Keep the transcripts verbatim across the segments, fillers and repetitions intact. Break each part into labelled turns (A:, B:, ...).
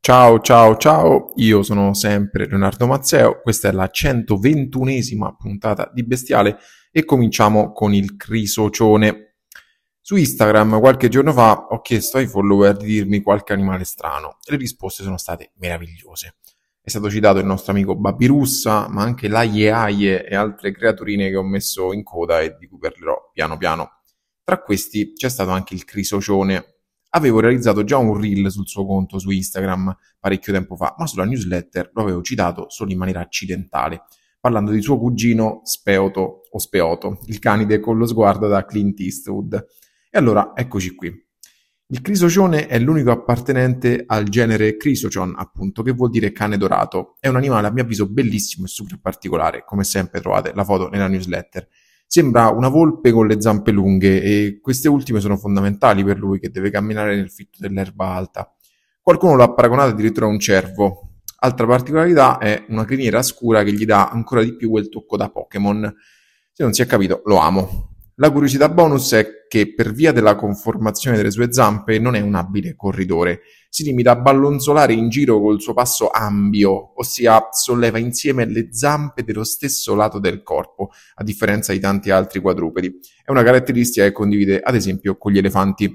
A: Ciao, ciao, ciao, io sono sempre Leonardo Mazzeo, questa è la centoventunesima puntata di Bestiale e cominciamo con il crisocione. Su Instagram qualche giorno fa ho chiesto ai follower di dirmi qualche animale strano e le risposte sono state meravigliose. È stato citato il nostro amico Babirussa, ma anche l'aie aie e altre creaturine che ho messo in coda e di cui parlerò piano piano. Tra questi c'è stato anche il crisocione. Avevo realizzato già un reel sul suo conto su Instagram parecchio tempo fa, ma sulla newsletter lo avevo citato solo in maniera accidentale, parlando di suo cugino Speoto o Speoto, il canide con lo sguardo da Clint Eastwood. E allora eccoci qui. Il crisocione è l'unico appartenente al genere Chrysocion, appunto, che vuol dire cane dorato. È un animale a mio avviso bellissimo e super particolare, come sempre trovate la foto nella newsletter. Sembra una volpe con le zampe lunghe e queste ultime sono fondamentali per lui che deve camminare nel fitto dell'erba alta. Qualcuno l'ha paragonato addirittura a un cervo. Altra particolarità è una criniera scura che gli dà ancora di più quel tocco da Pokémon. Se non si è capito, lo amo. La curiosità bonus è che per via della conformazione delle sue zampe non è un abile corridore. Si limita a ballonzolare in giro col suo passo ambio, ossia solleva insieme le zampe dello stesso lato del corpo, a differenza di tanti altri quadrupedi. È una caratteristica che condivide ad esempio con gli elefanti.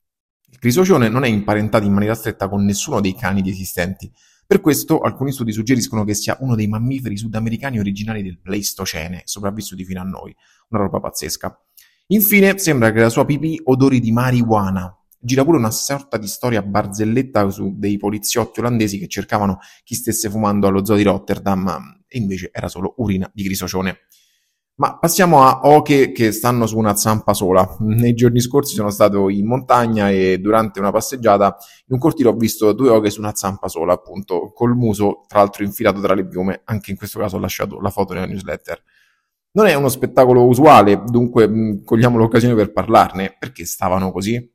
A: Il crisocione non è imparentato in maniera stretta con nessuno dei canidi esistenti. Per questo alcuni studi suggeriscono che sia uno dei mammiferi sudamericani originali del Pleistocene, sopravvissuti fino a noi. Una roba pazzesca. Infine, sembra che la sua pipì odori di marijuana. Gira pure una sorta di storia barzelletta su dei poliziotti olandesi che cercavano chi stesse fumando allo zoo di Rotterdam, e invece era solo urina di crisocione. Ma passiamo a oche che stanno su una zampa sola. Nei giorni scorsi sono stato in montagna e durante una passeggiata in un cortile ho visto due oche su una zampa sola, appunto, col muso tra l'altro infilato tra le piume. Anche in questo caso ho lasciato la foto nella newsletter. Non è uno spettacolo usuale, dunque mh, cogliamo l'occasione per parlarne. Perché stavano così?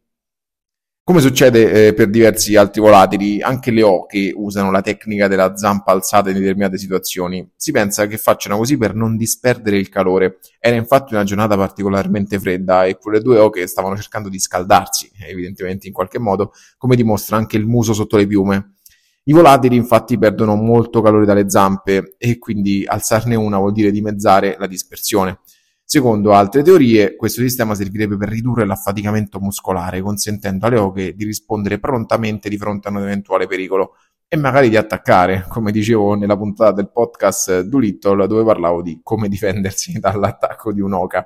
A: Come succede eh, per diversi altri volatili, anche le oche usano la tecnica della zampa alzata in determinate situazioni. Si pensa che facciano così per non disperdere il calore. Era infatti una giornata particolarmente fredda e quelle due oche stavano cercando di scaldarsi, evidentemente in qualche modo, come dimostra anche il muso sotto le piume. I volatili infatti perdono molto calore dalle zampe e quindi alzarne una vuol dire dimezzare la dispersione. Secondo altre teorie, questo sistema servirebbe per ridurre l'affaticamento muscolare, consentendo alle oche di rispondere prontamente di fronte a un eventuale pericolo e magari di attaccare, come dicevo nella puntata del podcast Doolittle, dove parlavo di come difendersi dall'attacco di un'oca.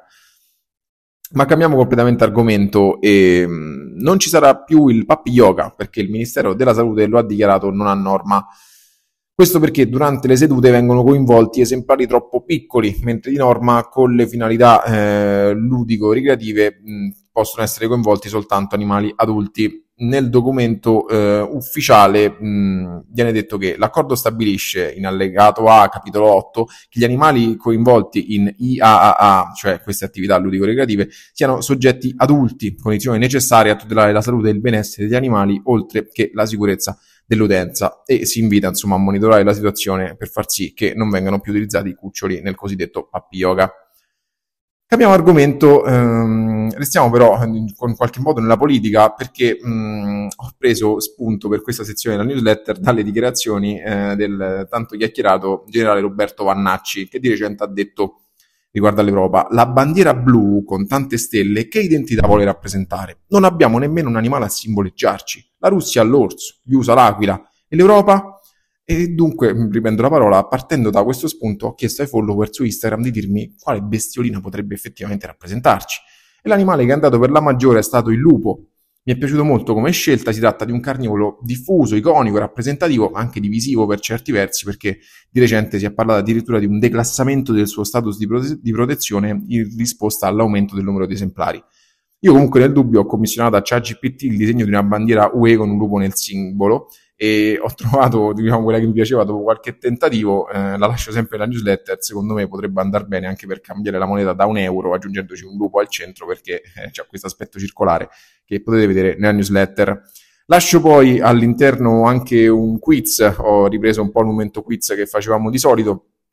A: Ma cambiamo completamente argomento e non ci sarà più il puppy yoga, perché il Ministero della Salute lo ha dichiarato non a norma. Questo perché durante le sedute vengono coinvolti esemplari troppo piccoli, mentre di norma con le finalità eh, ludico-ricreative mh, possono essere coinvolti soltanto animali adulti. Nel documento eh, ufficiale mh, viene detto che l'accordo stabilisce in allegato A, capitolo otto, che gli animali coinvolti in I A A A, cioè queste attività ludico-ricreative, siano soggetti adulti, condizione necessaria a tutelare la salute e il benessere degli animali, oltre che la sicurezza dell'utenza, e si invita insomma a monitorare la situazione per far sì che non vengano più utilizzati i cuccioli nel cosiddetto puppy yoga. Cambiamo argomento, ehm, restiamo però in, in qualche modo nella politica perché mh, ho preso spunto per questa sezione della newsletter dalle dichiarazioni eh, del tanto chiacchierato generale Roberto Vannacci, che di recente ha detto riguardo all'Europa: la bandiera blu con tante stelle che identità vuole rappresentare? Non abbiamo nemmeno un animale a simboleggiarci. La Russia ha l'orso, gli U S A l'aquila e l'Europa? E dunque, riprendo la parola, partendo da questo spunto ho chiesto ai follower su Instagram di dirmi quale bestiolina potrebbe effettivamente rappresentarci. E l'animale che è andato per la maggiore è stato il lupo. Mi è piaciuto molto come scelta, si tratta di un carnivoro diffuso, iconico, rappresentativo, anche divisivo per certi versi, perché di recente si è parlato addirittura di un declassamento del suo status di, prote- di protezione in risposta all'aumento del numero di esemplari. Io comunque nel dubbio ho commissionato a ChatGPT il disegno di una bandiera U E con un lupo nel simbolo e ho trovato, diciamo, quella che mi piaceva dopo qualche tentativo, eh, la lascio sempre nella newsletter. Secondo me potrebbe andare bene anche per cambiare la moneta da un euro aggiungendoci un lupo al centro, perché eh, c'è questo aspetto circolare che potete vedere nella newsletter. Lascio poi all'interno anche un quiz, ho ripreso un po' il momento quiz che facevamo di solito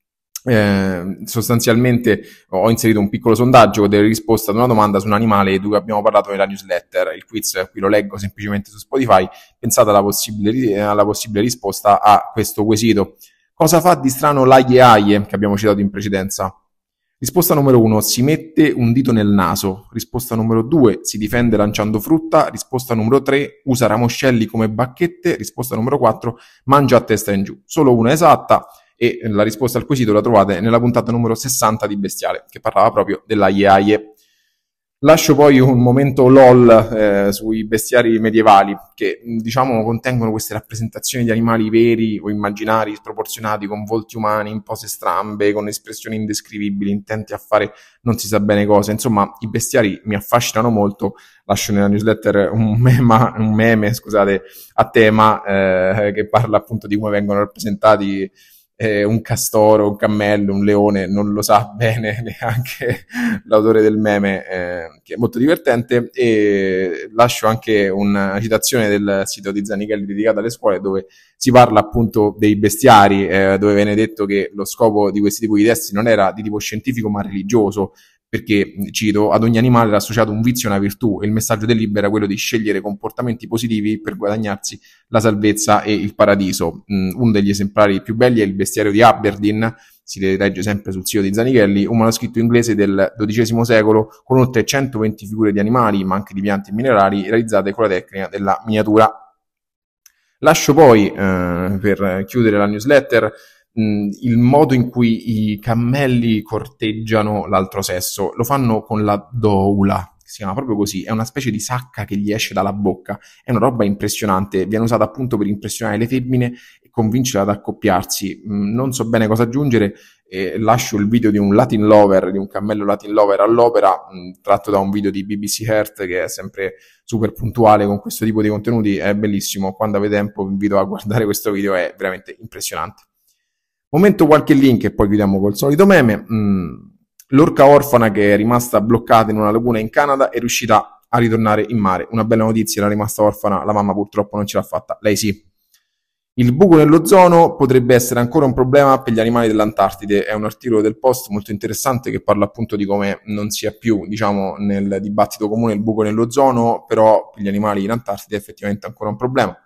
A: Eh, sostanzialmente ho inserito un piccolo sondaggio con delle risposte ad una domanda su un animale di cui abbiamo parlato nella newsletter. Il quiz qui lo leggo semplicemente su Spotify. Pensate alla possibile, alla possibile risposta a questo quesito. Cosa fa di strano l'aie aie che abbiamo citato in precedenza? Risposta numero uno, si mette un dito nel naso. Risposta numero due, si difende lanciando frutta. Risposta numero tre, usa ramoscelli come bacchette. Risposta numero quattro, mangia a testa in giù. Solo una esatta, e la risposta al quesito la trovate nella puntata numero sessanta di Bestiale, che parlava proprio dell'aie aie. Lascio poi un momento lol eh, sui bestiari medievali, che diciamo contengono queste rappresentazioni di animali veri o immaginari, sproporzionati, con volti umani, in pose strambe, con espressioni indescrivibili, intenti a fare non si sa bene cosa. Insomma, i bestiari mi affascinano molto. Lascio nella newsletter un, mema, un meme scusate, a tema eh, che parla appunto di come vengono rappresentati Eh, un castoro, un cammello, un leone, non lo sa bene neanche l'autore del meme, eh, che è molto divertente. E lascio anche una citazione del sito di Zanichelli dedicato alle scuole, dove si parla appunto dei bestiari, eh, dove viene detto che lo scopo di questi tipi di testi non era di tipo scientifico ma religioso, perché, cito, ad ogni animale era associato un vizio e una virtù, e il messaggio del libro era quello di scegliere comportamenti positivi per guadagnarsi la salvezza e il paradiso. Mm, uno degli esemplari più belli è il bestiario di Aberdeen, si legge sempre sul sito di Zanichelli, un manoscritto inglese del dodicesimo secolo con oltre centoventi figure di animali, ma anche di piante e minerali, realizzate con la tecnica della miniatura. Lascio poi, eh, per chiudere la newsletter, il modo in cui i cammelli corteggiano l'altro sesso. Lo fanno con la doula, si chiama proprio così, è una specie di sacca che gli esce dalla bocca, è una roba impressionante, viene usata appunto per impressionare le femmine e convincerle ad accoppiarsi. Non so bene cosa aggiungere, eh, lascio il video di un Latin Lover, di un cammello Latin Lover all'opera, mh, tratto da un video di B B C Earth, che è sempre super puntuale con questo tipo di contenuti, è bellissimo. Quando avete tempo vi invito a guardare questo video, è veramente impressionante. Momento qualche link e poi chiudiamo col solito meme. Mm, l'orca orfana che è rimasta bloccata in una laguna in Canada è riuscita a ritornare in mare. Una bella notizia, era rimasta orfana, la mamma purtroppo non ce l'ha fatta, lei sì. Il buco nell'ozono potrebbe essere ancora un problema per gli animali dell'Antartide. È un articolo del Post molto interessante che parla appunto di come non sia più, diciamo, nel dibattito comune il buco nell'ozono, però per gli animali in Antartide è effettivamente ancora un problema.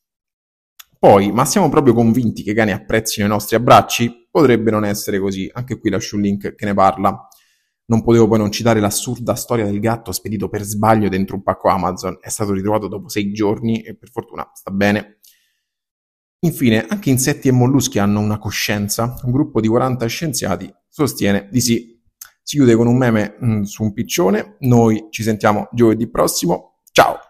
A: Poi, ma siamo proprio convinti che i cani apprezzino i nostri abbracci? Potrebbe non essere così, anche qui lascio un link che ne parla. Non potevo poi non citare l'assurda storia del gatto spedito per sbaglio dentro un pacco Amazon. È stato ritrovato dopo sei giorni e per fortuna sta bene. Infine, anche insetti e molluschi hanno una coscienza. Un gruppo di quaranta scienziati sostiene di sì. Si chiude con un meme mh, su un piccione. Noi ci sentiamo giovedì prossimo. Ciao!